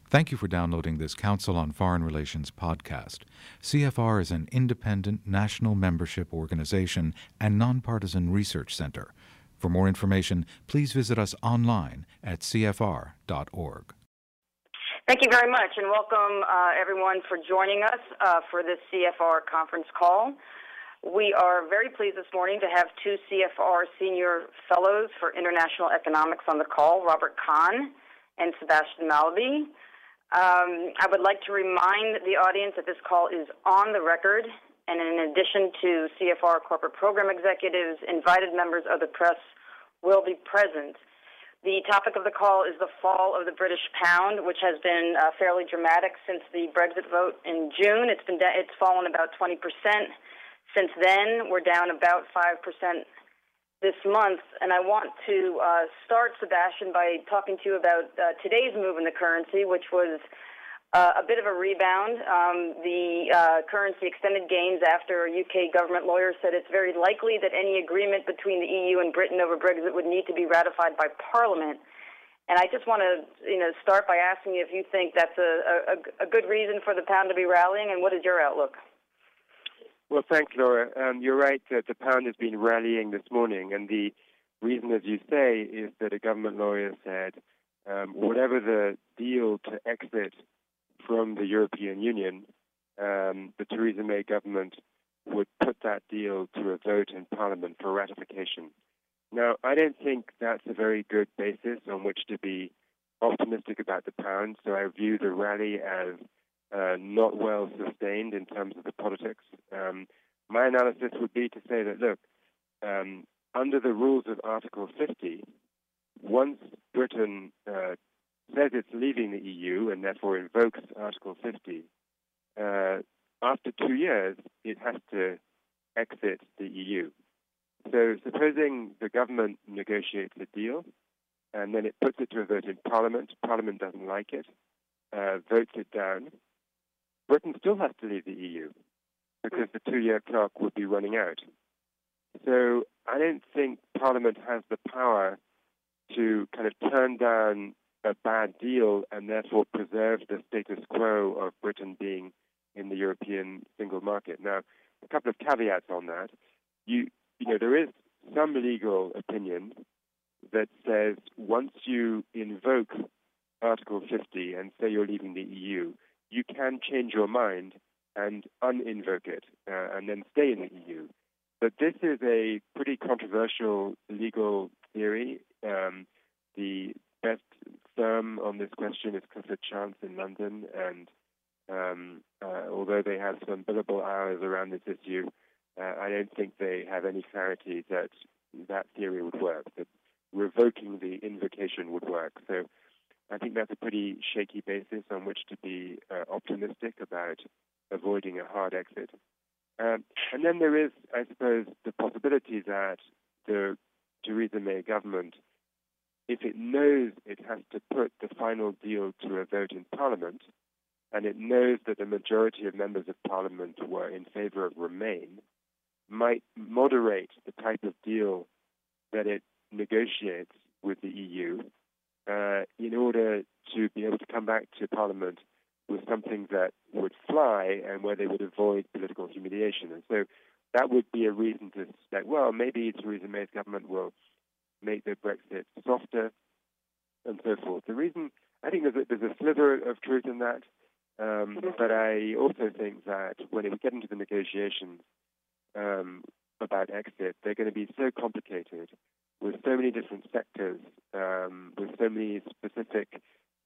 Thank you for downloading this Council on Foreign Relations podcast. CFR is an independent national membership organization and nonpartisan research center. For more information, please visit us online at cfr.org. Thank you very much, and welcome everyone for joining us for this CFR conference call. We are very pleased this morning to have two CFR Senior Fellows for International Economics on the call, Robert Kahn and Sebastian Mallaby. I would like to remind the audience that this call is on the record, and in addition to CFR corporate program executives, invited members of the press will be present. The topic of the call is the fall of the British pound, which has been fairly dramatic since the Brexit vote in June. It's fallen about 20%. Since then, we're down about 5% this month, and I want to start, Sebastian, by talking to you about today's move in the currency, which was a bit of a rebound. The currency extended gains after a UK government lawyer said it's very likely that any agreement between the EU and Britain over Brexit would need to be ratified by Parliament. And I just want to, start by asking you if you think that's a good reason for the pound to be rallying, and what is your outlook? Well, thanks, Laura. You're right that the pound has been rallying this morning, and the reason, as you say, is that a government lawyer said whatever the deal to exit from the European Union, the Theresa May government would put that deal to a vote in Parliament for ratification. Now, I don't think that's a very good basis on which to be optimistic about the pound, so I view the rally as not well sustained in terms of the politics. My analysis would be to say that, look, under the rules of Article 50, once Britain says it's leaving the EU and therefore invokes Article 50, after 2 years, it has to exit the EU. So supposing the government negotiates a deal and then it puts it to a vote in Parliament, Parliament doesn't like it, votes it down, Britain still has to leave the EU because the 2-year clock would be running out. So I don't think Parliament has the power to kind of turn down a bad deal and therefore preserve the status quo of Britain being in the European single market. Now, a couple of caveats on that. There is some legal opinion that says once you invoke Article 50 and say you're leaving the EU, you can change your mind and uninvoke it and then stay in the EU. But this is a pretty controversial legal theory. The best firm on this question is Clifford Chance in London, and although they have some billable hours around this issue, I don't think they have any clarity that that theory would work, that revoking the invocation would work. So I think that's a pretty shaky basis on which to be optimistic about avoiding a hard exit. And then there is, I suppose, the possibility that the Theresa May government, if it knows it has to put the final deal to a vote in Parliament, and it knows that the majority of members of Parliament were in favor of Remain, might moderate the type of deal that it negotiates with the EU in order to be able to come back to Parliament with something that would fly and where they would avoid political humiliation. And so that would be a reason to suspect, well, maybe Theresa May's government will make the Brexit softer and so forth. The reason, I think there's a sliver of truth in that, but I also think that when we get into the negotiations about exit, they're going to be so complicated with so many different sectors, with so many specific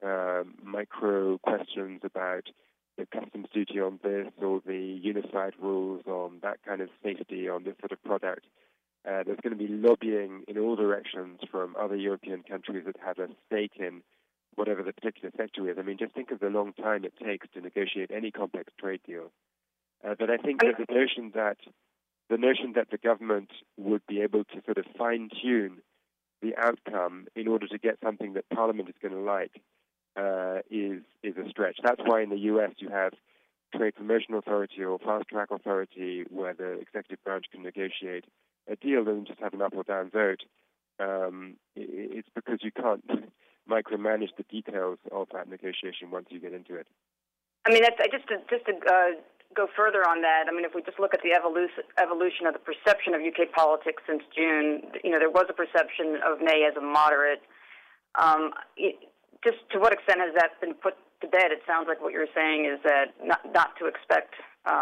micro questions about the customs duty on this or the unified rules on that kind of safety on this sort of product. There's going to be lobbying in all directions from other European countries that have a stake in whatever the particular sector is. I mean, just think of the long time it takes to negotiate any complex trade deal. But I think that the notion that the government would be able to sort of fine-tune the outcome in order to get something that Parliament is going to like is a stretch. That's why in the U.S. you have Trade Promotion Authority or Fast Track Authority where the executive branch can negotiate a deal and just have an up or down vote. It's because you can't micromanage the details of that negotiation once you get into it. I mean, that's, just to go further on that, I mean, if we just look at the evolution of the perception of UK politics since June, there was a perception of May as a moderate. Just to what extent has that been put to bed? It sounds like what you're saying is that not to expect,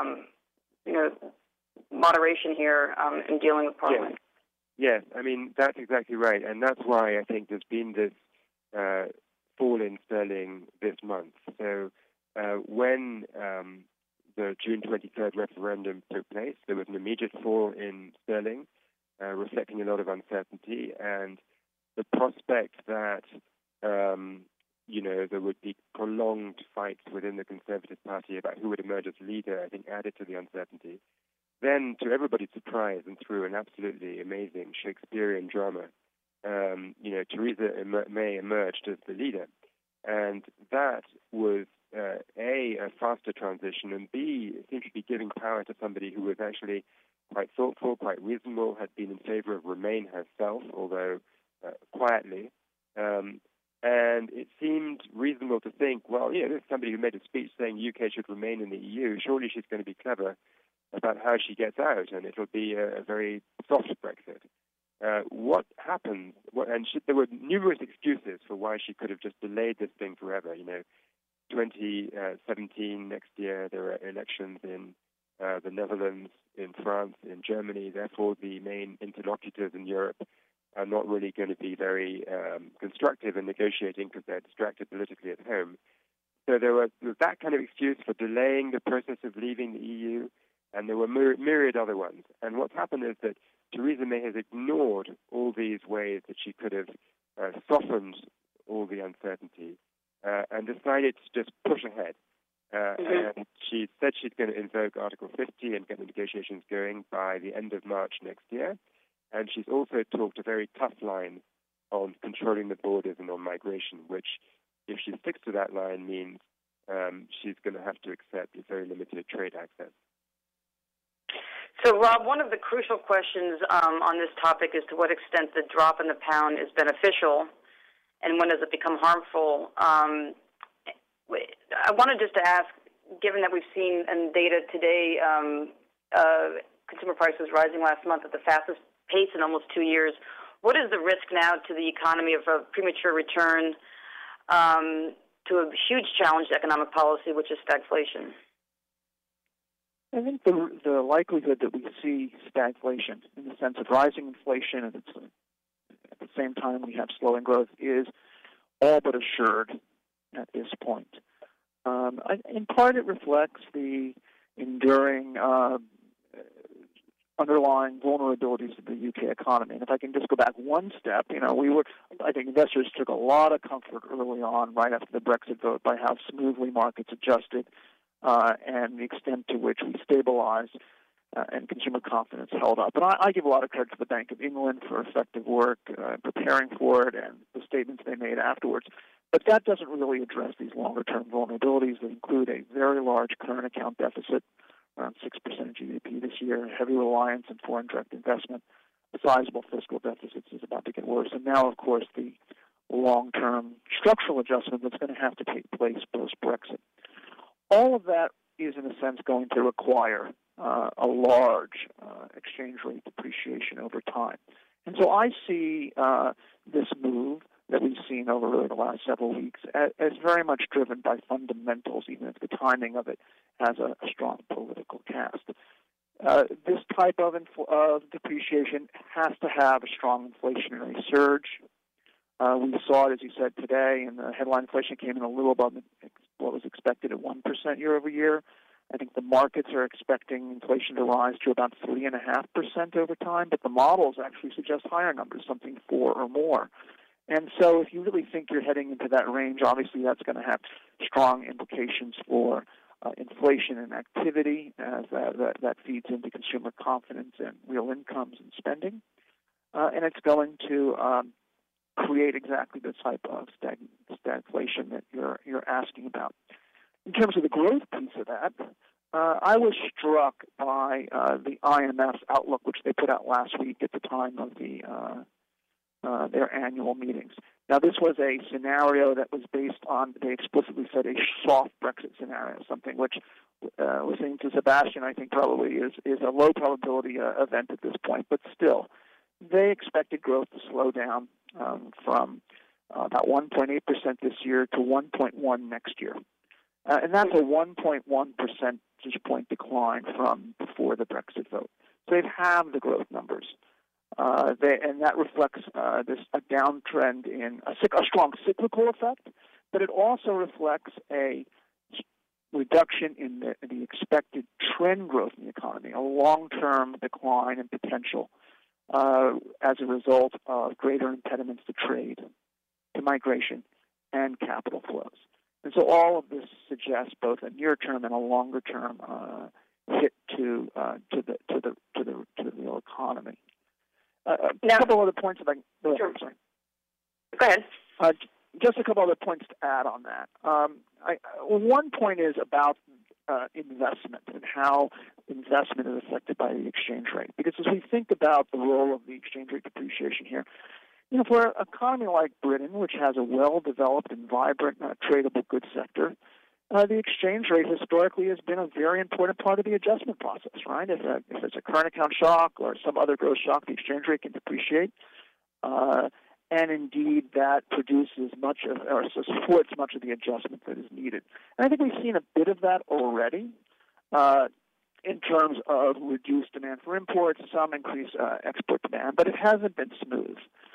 moderation here in dealing with Parliament. Yes, I mean, that's exactly right. And that's why I think there's been this fall in sterling this month. So when the June 23rd referendum took place, there was an immediate fall in sterling, reflecting a lot of uncertainty, and the prospect that there would be prolonged fights within the Conservative Party about who would emerge as leader, I think, added to the uncertainty. Then, to everybody's surprise, and through an absolutely amazing Shakespearean drama, Theresa May emerged as the leader, and that was A, a faster transition, and B, it seemed to be giving power to somebody who was actually quite thoughtful, quite reasonable, had been in favor of Remain herself, although quietly. And it seemed reasonable to think, well, there's somebody who made a speech saying the UK should remain in the EU. Surely she's going to be clever about how she gets out, and it'll be a very soft Brexit. What happens? There were numerous excuses for why she could have just delayed this thing forever. 2017, next year, there are elections in the Netherlands, in France, in Germany. Therefore, the main interlocutors in Europe are not really going to be very constructive in negotiating because they're distracted politically at home. So there was that kind of excuse for delaying the process of leaving the EU, and there were myriad other ones. And what's happened is that Theresa May has ignored all these ways that she could have softened all the uncertainty and decided to just push ahead. And she said she's going to invoke Article 50 and get the negotiations going by the end of March next year. And she's also talked a very tough line on controlling the borders and on migration, which, if she sticks to that line, means she's going to have to accept very limited trade access. So, Rob, one of the crucial questions on this topic is to what extent the drop in the pound is beneficial, and when does it become harmful? I wanted just to ask, given that we've seen in data today, consumer prices rising last month at the fastest pace in almost 2 years, what is the risk now to the economy of a premature return to a huge challenge to economic policy, which is stagflation? I think the likelihood that we see stagflation in the sense of rising inflation and at the same time we have slowing growth is all but assured at this point. In part, it reflects the enduring underlying vulnerabilities of the UK economy. And if I can just go back one step, I think investors took a lot of comfort early on, right after the Brexit vote, by how smoothly markets adjusted and the extent to which we stabilized and consumer confidence held up. And I give a lot of credit to the Bank of England for effective work preparing for it and the statements they made afterwards. But that doesn't really address these longer-term vulnerabilities that include a very large current account deficit, around 6% of GDP this year, heavy reliance on foreign direct investment, sizable fiscal deficits is about to get worse, and now, of course, the long-term structural adjustment that's going to have to take place post-Brexit. All of that is, in a sense, going to require a large exchange rate depreciation over time. And so I see this move that we've seen over really the last several weeks as very much driven by fundamentals, even if the timing of it has a strong political cast. This type of depreciation has to have a strong inflationary surge. We saw it, as you said, today, and the headline inflation came in a little above what was expected at 1% year over year. I think the markets are expecting inflation to rise to about 3.5% over time, but the models actually suggest higher numbers, something 4 or more. And so if you really think you're heading into that range, obviously that's going to have strong implications for inflation and activity, as that feeds into consumer confidence and real incomes and spending. And it's going to create exactly the type of stagflation that you're asking about. In terms of the growth piece of that, I was struck by the IMF's outlook, which they put out last week at the time of the their annual meetings. Now, this was a scenario that was based on, they explicitly said, a soft Brexit scenario, something which, listening to Sebastian, I think probably is a low probability event at this point, but still, they expected growth to slow down from about 1.8% this year to 1.1% next year. And that's a 1.1 percentage point decline from before the Brexit vote. So they've halved the growth numbers. And that reflects a downtrend in a strong cyclical effect, but it also reflects a reduction in the expected trend growth in the economy, a long-term decline in potential as a result of greater impediments to trade, to migration, and capital flows. And so all of this suggests both a near-term and a longer-term hit to the real economy. A couple other points. If I go ahead. Sorry. Go ahead. Just a couple other points to add on that. One point is about investment and how investment is affected by the exchange rate. Because as we think about the role of the exchange rate depreciation here, for an economy like Britain, which has a well-developed and vibrant tradable goods sector, the exchange rate historically has been a very important part of the adjustment process, right? If it's a current account shock or some other growth shock, the exchange rate can depreciate. And indeed, that produces supports much of the adjustment that is needed. And I think we've seen a bit of that already in terms of reduced demand for imports, some increased export demand, but it hasn't been smooth.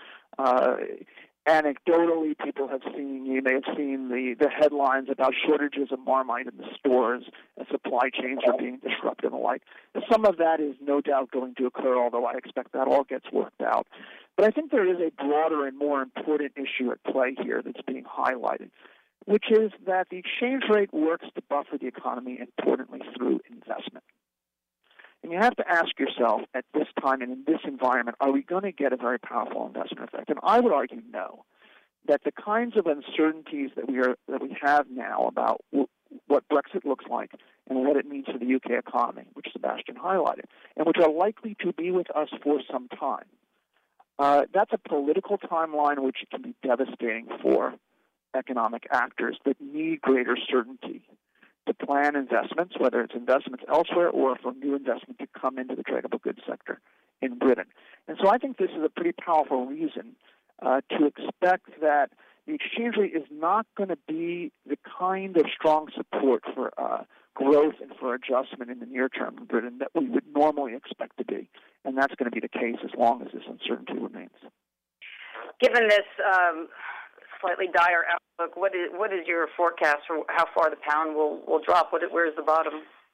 Anecdotally, you may have seen the headlines about shortages of Marmite in the stores and supply chains are being disrupted and the like. And some of that is no doubt going to occur, although I expect that all gets worked out. But I think there is a broader and more important issue at play here that's being highlighted, which is that the exchange rate works to buffer the economy, importantly, through investment. And you have to ask yourself at this time and in this environment, are we going to get a very powerful investment effect? And I would argue no. That the kinds of uncertainties that we have now about what Brexit looks like and what it means for the UK economy, which Sebastian highlighted, and which are likely to be with us for some time, that's a political timeline which can be devastating for economic actors that need greater certainty to plan investments, whether it's investments elsewhere or for new investment to come into the tradable goods sector in Britain. And so I think this is a pretty powerful reason to expect that the exchange rate is not going to be the kind of strong support for growth and for adjustment in the near term in Britain that we would normally expect to be. And that's going to be the case as long as this uncertainty remains. Given this slightly dire outlook, what is your forecast for how far the pound will drop? Where's the bottom?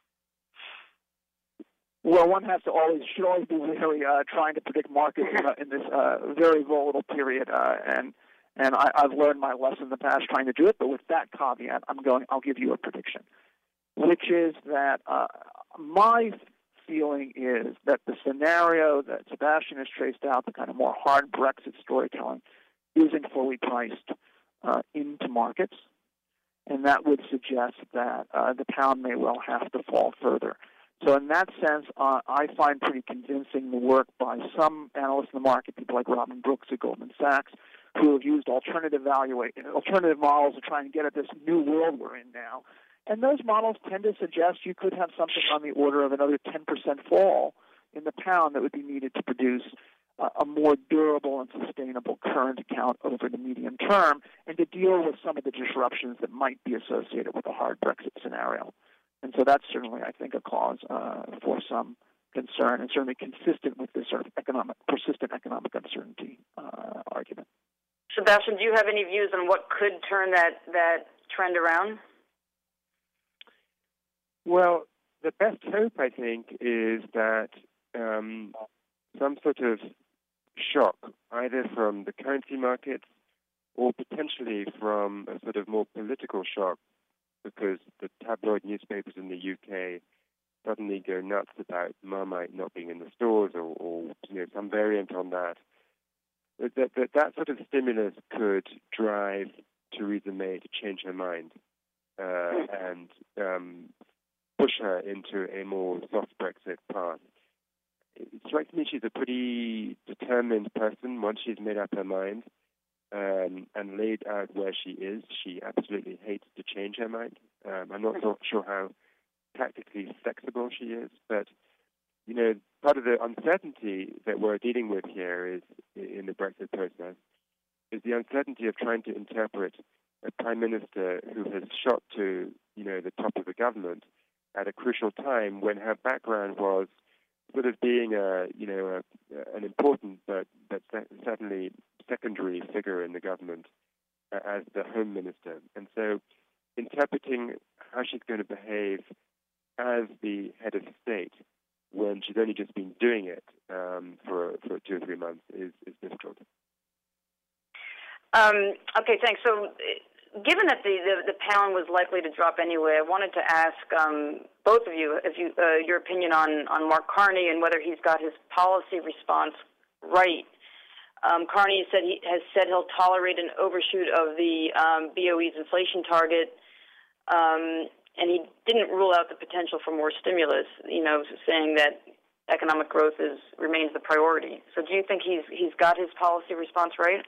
Well, one should always be really trying to predict markets in this very volatile period, and I've learned my lesson in the past trying to do it. But with that caveat, I'll give you a prediction, which is that my feeling is that the scenario that Sebastian has traced out, the kind of more hard Brexit storytelling, isn't fully priced into markets, and that would suggest that the pound may well have to fall further. So in that sense, I find pretty convincing the work by some analysts in the market, people like Robin Brooks at Goldman Sachs, who have used alternative models to try and get at this new world we're in now. And those models tend to suggest you could have something on the order of another 10% fall in the pound that would be needed to produce a more durable and sustainable current account over the medium term and to deal with some of the disruptions that might be associated with a hard Brexit scenario. And so that's certainly, I think, a cause for some concern and certainly consistent with this sort of persistent economic uncertainty argument. Sebastian, do you have any views on what could turn that trend around? Well, the best hope, I think, is that some sort of shock, either from the currency markets or potentially from a sort of more political shock, because the tabloid newspapers in the UK suddenly go nuts about Marmite not being in the stores or some variant on that. That sort of stimulus could drive Theresa May to change her mind and push her into a more soft Brexit path. it strikes me she's a pretty determined person once she's made up her mind and laid out where she is. She absolutely hates to change her mind. I'm not so sure how tactically flexible she is, but part of the uncertainty that we're dealing with here is in the Brexit process is the uncertainty of trying to interpret a prime minister who has shot to the top of the government at a crucial time when her background was sort of being an important but certainly secondary figure in the government as the Home Minister. And so interpreting how she's going to behave as the head of state when she's only just been doing it for 2 or 3 months is difficult. Okay, thanks. So given that the pound was likely to drop anyway, I wanted to ask both of you if your opinion on Mark Carney and whether he's got his policy response right. Carney has said he'll tolerate an overshoot of the BOE's inflation target, and he didn't rule out the potential for more stimulus. Saying that economic growth remains the priority. So, do you think he's got his policy response right?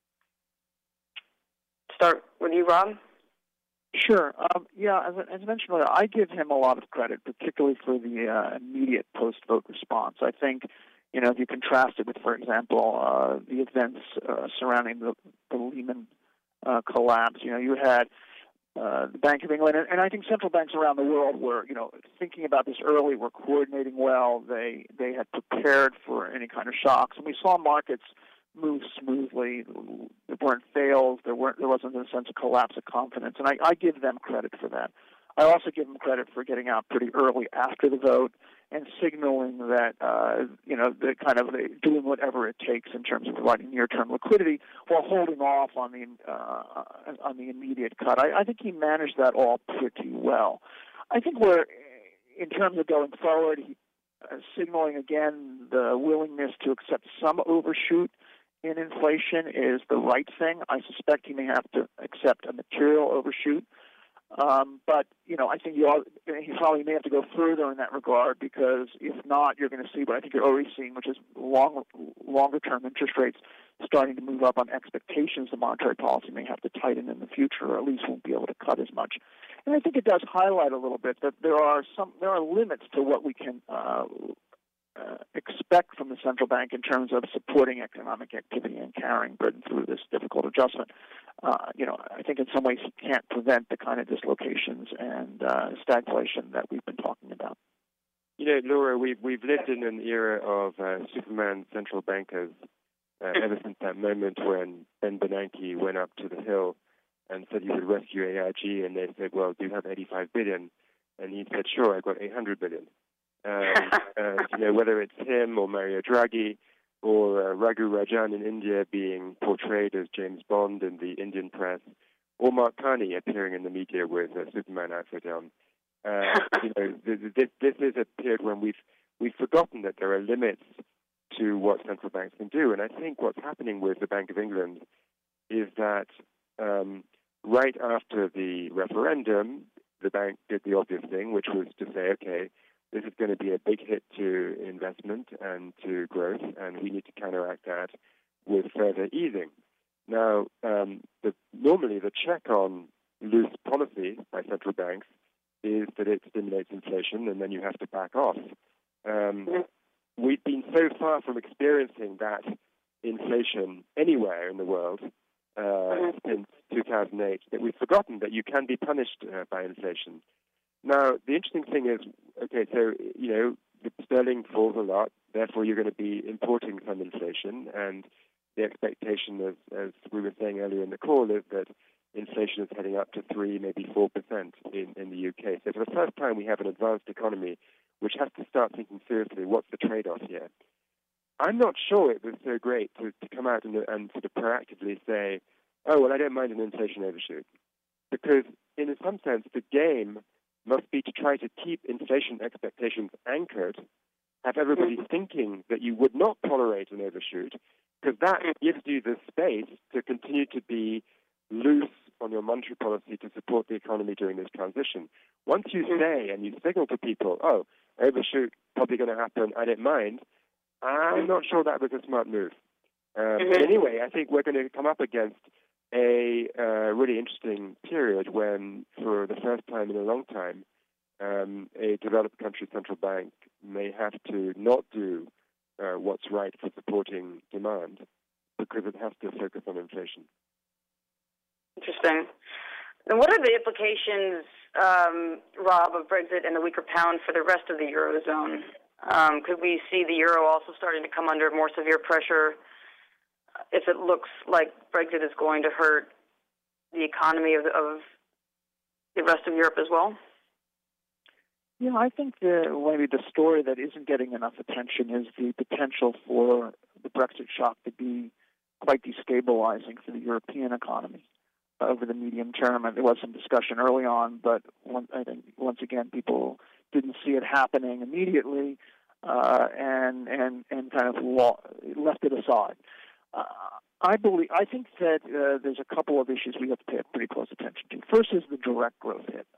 Start with you, Rob. Sure. As mentioned earlier, I give him a lot of credit, particularly for the immediate post-vote response. I think, if you contrast it with, for example, the events surrounding the Lehman collapse, you had the Bank of England, and I think central banks around the world were, thinking about this early, were coordinating well. They had prepared for any kind of shocks, and we saw markets move smoothly. There weren't fails. There wasn't a sense of collapse of confidence, and I give them credit for that. I also give them credit for getting out pretty early after the vote and signaling that they're doing whatever it takes in terms of providing near-term liquidity while holding off on the immediate cut. I think he managed that all pretty well. I think in terms of going forward, signaling again the willingness to accept some overshoot in inflation is the right thing. I suspect he may have to accept a material overshoot. But I think he probably may have to go further in that regard, because if not, you're going to see what I think you're already seeing, which is longer-term interest rates starting to move up on expectations the monetary policy may have to tighten in the future, or at least won't be able to cut as much. And I think it does highlight a little bit that there are limits to what we can expect from the central bank in terms of supporting economic activity and carrying Britain through this difficult adjustment. I think in some ways he can't prevent the kind of dislocations and stagflation that we've been talking about. Laura, we've lived in an era of Superman central bankers ever since that moment when Ben Bernanke went up to the Hill and said he would rescue AIG, and they said, well, do you have 85 billion? And he said, sure, I've got 800 billion. Whether it's him or Mario Draghi or Raghu Rajan in India being portrayed as James Bond in the Indian press, or Mark Carney appearing in the media with a Superman outfit on. This is a period when we've forgotten that there are limits to what central banks can do. And I think what's happening with the Bank of England is that right after the referendum, the bank did the obvious thing, which was to say, okay, this is going to be a big hit to investment and to growth, and we need to counteract that with further easing. Now, normally the check on loose policy by central banks is that it stimulates inflation, and then you have to back off. We've been so far from experiencing that inflation anywhere in the world since 2008 that we've forgotten that you can be punished by inflation. Now, the interesting thing is, okay, so, the sterling falls a lot, therefore you're going to be importing some inflation, and the expectation, as we were saying earlier in the call, is that inflation is heading up to 3%, maybe 4% in the UK. So for the first time, we have an advanced economy which has to start thinking seriously, what's the trade-off here? I'm not sure it was so great to come out and sort of proactively say, oh, well, I don't mind an inflation overshoot. Because in some sense, the game must be to try to keep inflation expectations anchored, have everybody thinking that you would not tolerate an overshoot, because that gives you the space to continue to be loose on your monetary policy to support the economy during this transition. Once you say and you signal to people, oh, overshoot, probably going to happen, I don't mind, I'm not sure that was a smart move. But anyway, I think we're going to come up against a really interesting period when, for the first time in a long time, a developed country central bank may have to not do what's right for supporting demand because it has to focus on inflation. Interesting. And what are the implications, Rob, of Brexit and the weaker pound for the rest of the Eurozone? Could we see the euro also starting to come under more severe pressure if it looks like Brexit is going to hurt the economy of the rest of Europe as well? Yeah, I think maybe the story that isn't getting enough attention is the potential for the Brexit shock to be quite destabilizing for the European economy over the medium term. And there was some discussion early on, but I think once again people didn't see it happening immediately and kind of left it aside. I think that there's a couple of issues we have to pay pretty close attention to. First is the direct growth hit.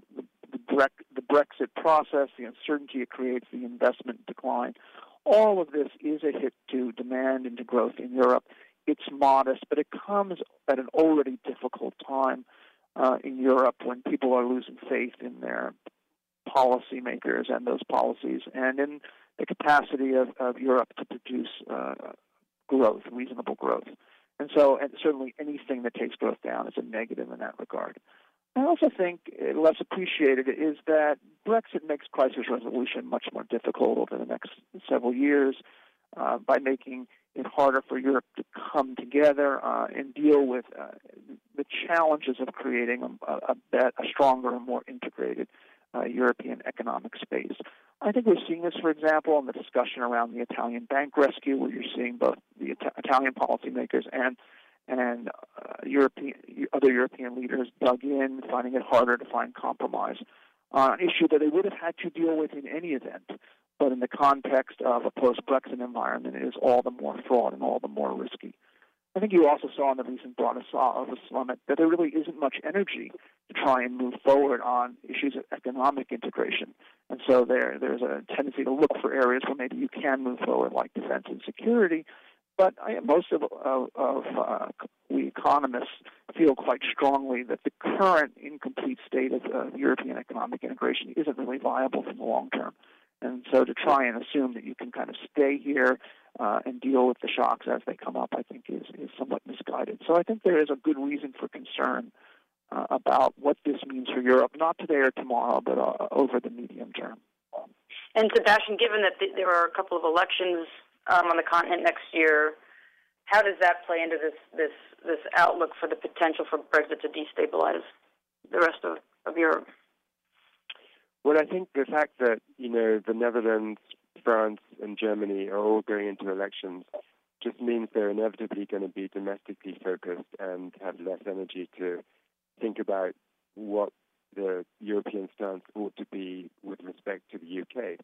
The Brexit process, the uncertainty it creates, the investment decline, all of this is a hit to demand and to growth in Europe. It's modest, but it comes at an already difficult time in Europe when people are losing faith in their policymakers and those policies and in the capacity of Europe to produce growth, reasonable growth. And certainly anything that takes growth down is a negative in that regard. I also think less appreciated is that Brexit makes crisis resolution much more difficult over the next several years by making it harder for Europe to come together and deal with the challenges of creating a stronger and more integrated European economic space. I think we're seeing this, for example, in the discussion around the Italian bank rescue, where you're seeing both the Italian policymakers and other European leaders dug in, finding it harder to find compromise on an issue that they would have had to deal with in any event. But in the context of a post-Brexit environment, it is all the more fraught and all the more risky. I think you also saw in the recent Bratislava summit that there really isn't much energy to try and move forward on issues of economic integration. And so there's a tendency to look for areas where maybe you can move forward, like defense and security. But most of we economists feel quite strongly that the current incomplete state of European economic integration isn't really viable for the long term. And so to try and assume that you can kind of stay here and deal with the shocks as they come up, I think is somewhat misguided. So I think there is a good reason for concern about what this means for Europe, not today or tomorrow, but over the medium term. And Sebastian, given that there are a couple of elections on the continent next year, how does that play into this outlook for the potential for Brexit to destabilize the rest of Europe? Well, I think the fact that, the Netherlands, France, and Germany are all going into elections just means they're inevitably going to be domestically focused and have less energy to think about what the European stance ought to be with respect to the UK.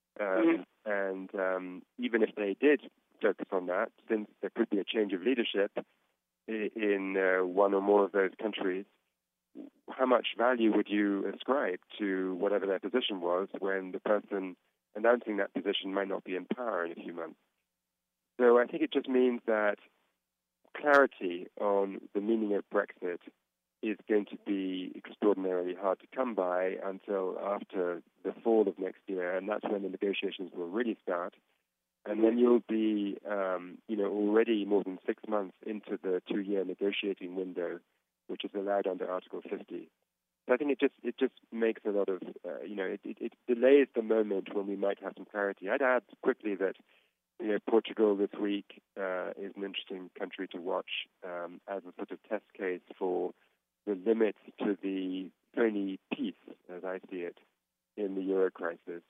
And even if they did focus on that, since there could be a change of leadership in one or more of those countries, how much value would you ascribe to whatever their position was when the person announcing that position might not be in power in a few months? So I think it just means that clarity on the meaning of Brexit is going to be extraordinarily hard to come by until after the fall of next year, and that's when the negotiations will really start. And then you'll be, already more than 6 months into the 2-year negotiating window, which is allowed under Article 50. So I think it just makes a lot of, it delays the moment when we might have some clarity. I'd add quickly that, Portugal this week is an interesting country to watch as a sort of test case for the limits to the phony peace, as I see it, in the euro crisis.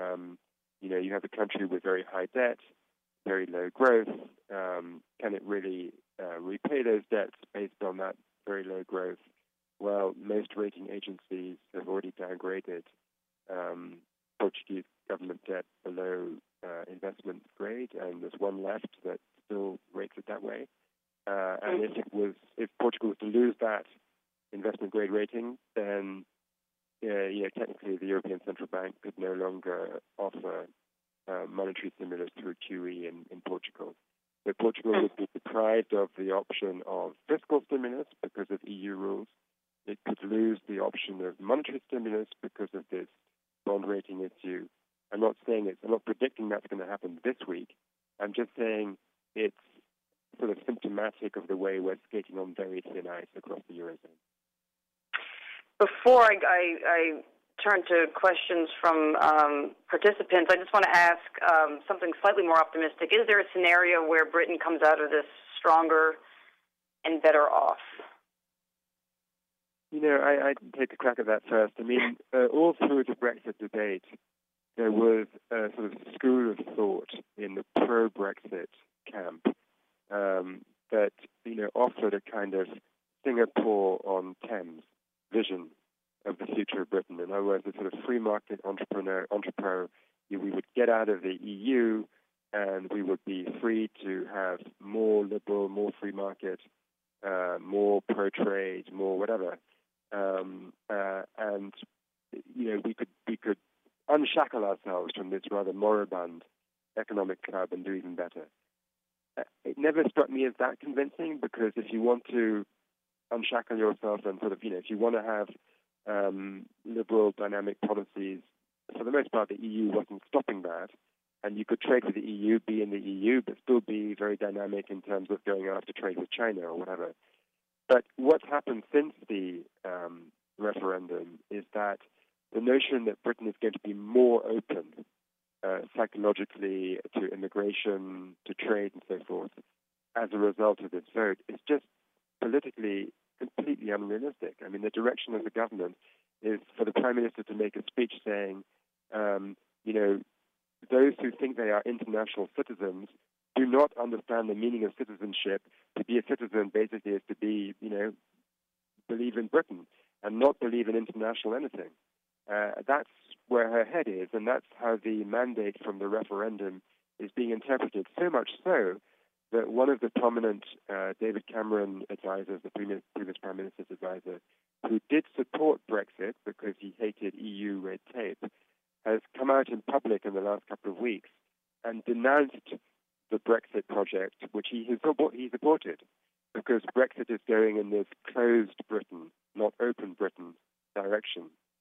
You have a country with very high debt, very low growth. Can it really repay those debts based on that very low growth? Well, most rating agencies have already downgraded Portuguese government debt below investment grade, and there's one left that still rates it that way. And if Portugal was to lose that investment grade rating, then technically the European Central Bank could no longer offer monetary stimulus through QE in Portugal. So Portugal would be deprived of the option of fiscal stimulus because of EU rules. It could lose the option of monetary stimulus because of this bond rating issue. I'm not predicting that's going to happen this week. I'm just saying it's sort of symptomatic of the way we're skating on very thin ice across the Eurozone. Before I turn to questions from participants, I just want to ask something slightly more optimistic. Is there a scenario where Britain comes out of this stronger and better off? I'd take a crack at that first. I mean, all through the Brexit debate, there was a sort of school of thought in the pro-Brexit camp that, offered a kind of Singapore-on-Thames vision of the future of Britain. In other words, a sort of free market entrepreneur. We would get out of the EU and we would be free to have more liberal, more free market, more pro-trade, more whatever. And we could unshackle ourselves from this rather moribund economic club and do even better. It never struck me as that convincing, because if you want to unshackle yourself and sort of, if you want to have liberal dynamic policies, for the most part, the EU wasn't stopping that. And you could trade with the EU, be in the EU, but still be very dynamic in terms of going after trade with China or whatever. But what's happened since the referendum is that the notion that Britain is going to be more open psychologically to immigration, to trade and so forth, as a result of this vote, is just politically completely unrealistic. I mean, the direction of the government is for the Prime Minister to make a speech saying, those who think they are international citizens do not understand the meaning of citizenship. To be a citizen basically is to be, believe in Britain and not believe in international anything. That's where her head is, and that's how the mandate from the referendum is being interpreted. So much so that one of the prominent David Cameron advisors, the previous Prime Minister's advisor, who did support Brexit because he hated EU red tape, has come out in public in the last couple of weeks and denounced the Brexit project, which he supported, because Brexit is going in this closed Britain, not open Britain direction.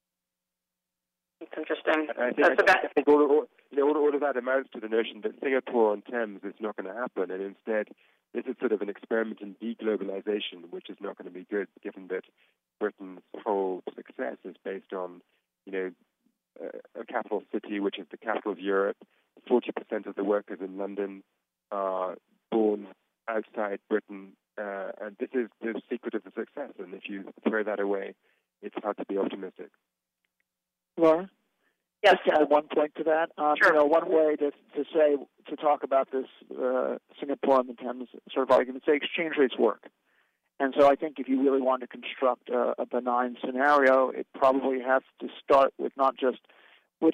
It's interesting. I think all of that amounts to the notion that Singapore-on-Thames is not going to happen, and instead this is sort of an experiment in deglobalization, which is not going to be good, given that Britain's whole success is based on, a capital city, which is the capital of Europe. 40% of the workers in London are born outside Britain, and this is the secret of the success. And if you throw that away, it's hard to be optimistic. Laura? Yes. Just to add one point to that. Sure. One way to talk about this Singapore and the Thames sort of argument, say exchange rates work. And so I think if you really want to construct a benign scenario, it probably has to start with not just with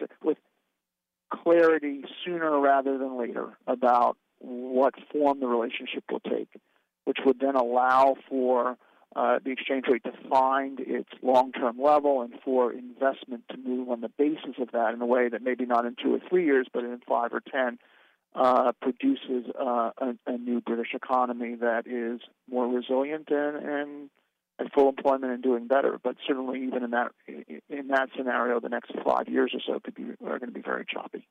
clarity sooner rather than later about what form the relationship will take, which would then allow for the exchange rate to find its long-term level and for investment to move on the basis of that in a way that maybe not in 2 or 3 years, but in 5 or 10, produces a new British economy that is more resilient and at full employment and doing better. But certainly, even in that scenario, the next 5 years or so are going to be very choppy.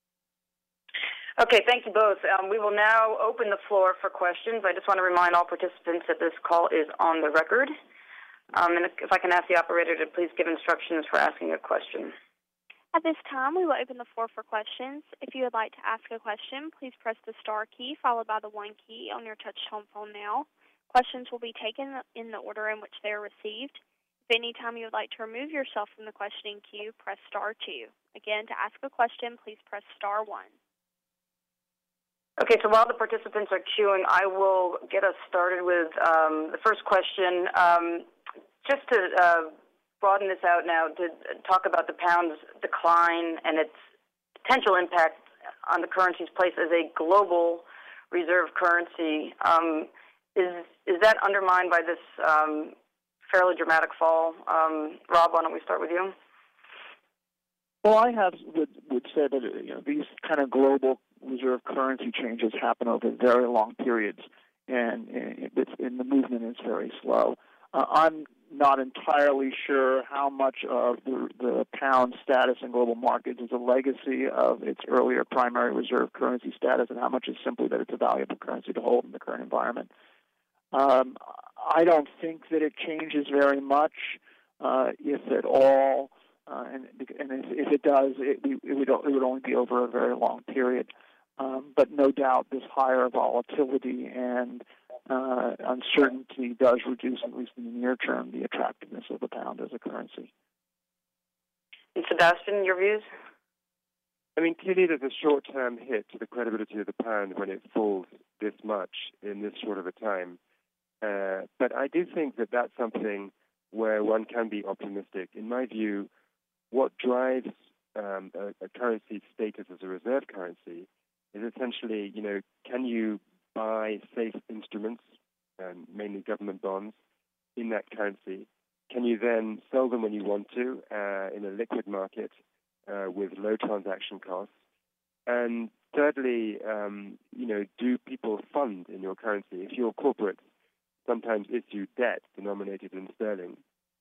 Okay, thank you both. We will now open the floor for questions. I just want to remind all participants that this call is on the record. And if I can ask the operator to please give instructions for asking a question. At this time, we will open the floor for questions. If you would like to ask a question, please press the star key followed by the 1 key on your touch-tone phone now. Questions will be taken in the order in which they are received. If any time you would like to remove yourself from the questioning queue, press star 2. Again, to ask a question, please press star 1. Okay, so while the participants are queuing, I will get us started with the first question. Just to broaden this out now, to talk about the pound's decline and its potential impact on the currency's place as a global reserve currency. Is that undermined by this fairly dramatic fall? Rob, why don't we start with you? Well, I would say that these kind of global reserve currency changes happen over very long periods, and the movement is very slow. I'm not entirely sure how much of the pound status in global markets is a legacy of its earlier primary reserve currency status and how much is simply that it's a valuable currency to hold in the current environment. I don't think that it changes very much, if at all, and if it does, it would only be over a very long period. But no doubt this higher volatility and uncertainty does reduce, at least in the near term, the attractiveness of the pound as a currency. And Sebastian, your views? I mean, clearly there's a short-term hit to the credibility of the pound when it falls this much in this short of a time. But I do think that that's something where one can be optimistic. In my view, what drives a currency's status as a reserve currency is essentially, can you buy safe instruments, mainly government bonds, in that currency? Can you then sell them when you want to in a liquid market with low transaction costs? And thirdly, do people fund in your currency? If your corporates sometimes issue debt denominated in sterling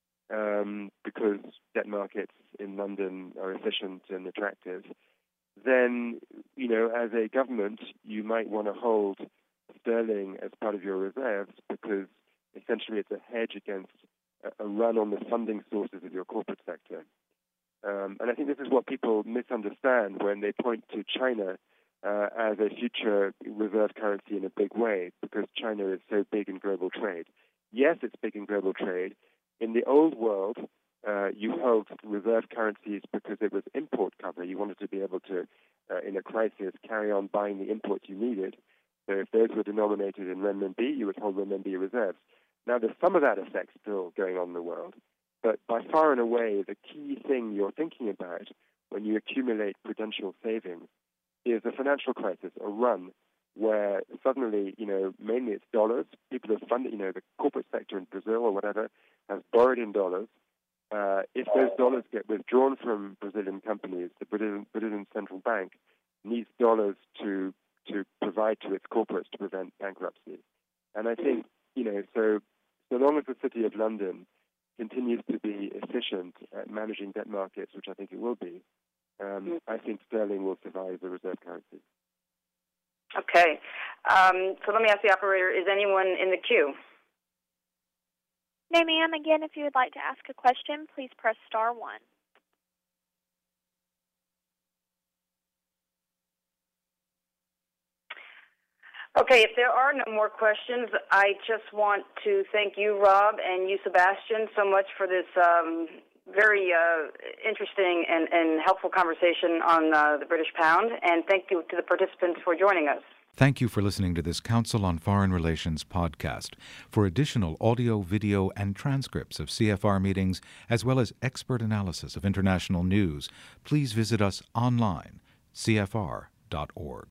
because debt markets in London are efficient and attractive, then, as a government, you might want to hold sterling as part of your reserves because essentially it's a hedge against a run on the funding sources of your corporate sector. And I think this is what people misunderstand when they point to China as a future reserve currency in a big way, because China is so big in global trade. Yes, it's big in global trade. In the old world, you held reserve currencies because it was import cover. You wanted to be able to, in a crisis, carry on buying the imports you needed. So if those were denominated in renminbi, you would hold renminbi reserves. Now, there's some of that effect still going on in the world, but by far and away, the key thing you're thinking about when you accumulate prudential savings is a financial crisis, a run where suddenly, mainly it's dollars. People have funded, the corporate sector in Brazil or whatever has borrowed in dollars. If those dollars get withdrawn from Brazilian companies, the Brazilian central bank needs dollars to provide to its corporates to prevent bankruptcy. And I think, so long as the City of London continues to be efficient at managing debt markets, which I think it will be, I think sterling will survive the reserve currency. Okay. So let me ask the operator, is anyone in the queue? No, ma'am. Again, if you would like to ask a question, please press star 1. Okay, if there are no more questions, I just want to thank you, Rob, and you, Sebastian, so much for this very interesting and helpful conversation on the British pound, and thank you to the participants for joining us. Thank you for listening to this Council on Foreign Relations podcast. For additional audio, video, and transcripts of CFR meetings, as well as expert analysis of international news, please visit us online, cfr.org.